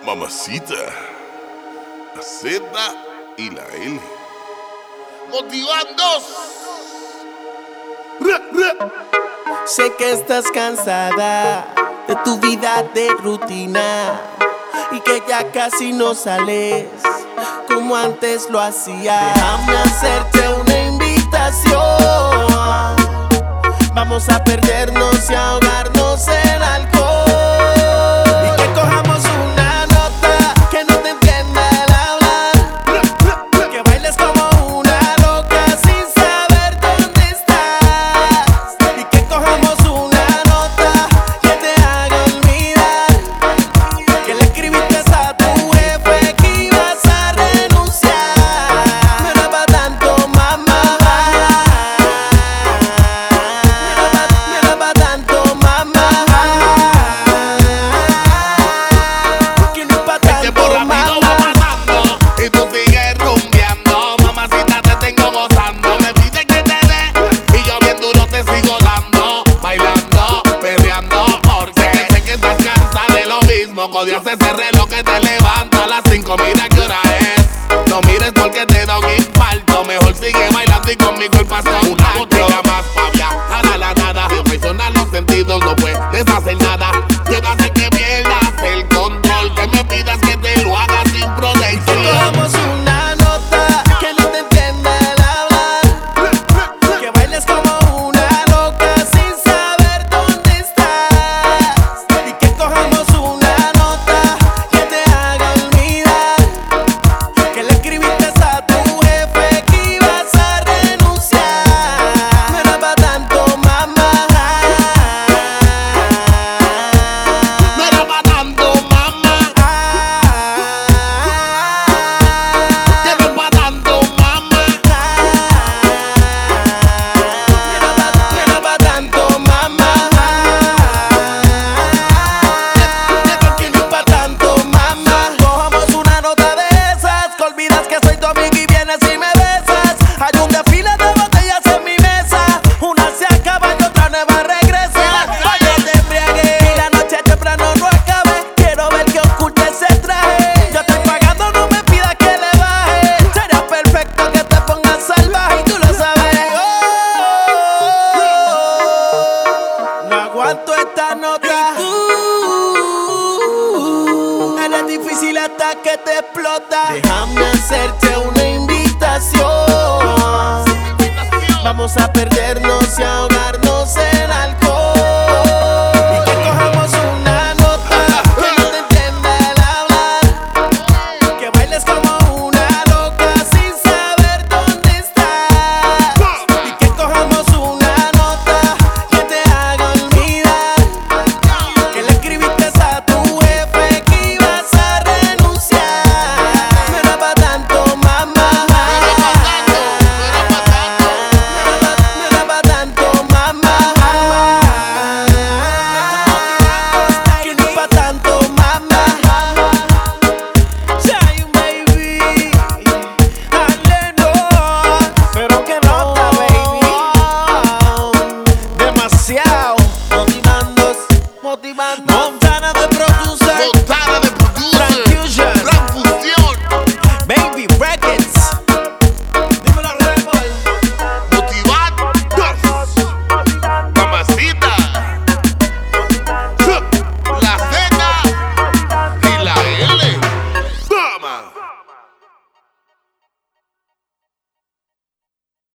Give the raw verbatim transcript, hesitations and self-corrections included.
Mamacita, la Z y la L. Motivando. Sé que estás cansada de tu vida de rutina y que ya casi no sales como antes lo hacías. Déjame hacerte una invitación. Vamos a perdernos y ahogarnos en alcohol y que cojamos una nota que no te entienda el hablar, que bailes como una loca sin saber dónde estás y que cojamos una nota que te haga olvidar que le escribiste a tu jefe que ibas a renunciar. No era pa' tanto, mamá. Odias ese reloj que te levanta a las cinco, mira qué hora es. No mires porque te da un infarto. Mejor sigue bailando y conmigo el paso una botella más pa' viajar a la nada. Si traicionan los sentidos no puedes hacer nada. Quiero hacer que pierdas el control, que me pidas que te lo haga sin protección. Cojamos una nota que no te entienda el hablar, que bailes como una loca sin saber dónde estás y que cojamos una esta nota. Y tú eres difícil hasta que te explota. Déjame hacerte una invitación. Vamos a perdernos y ahogar.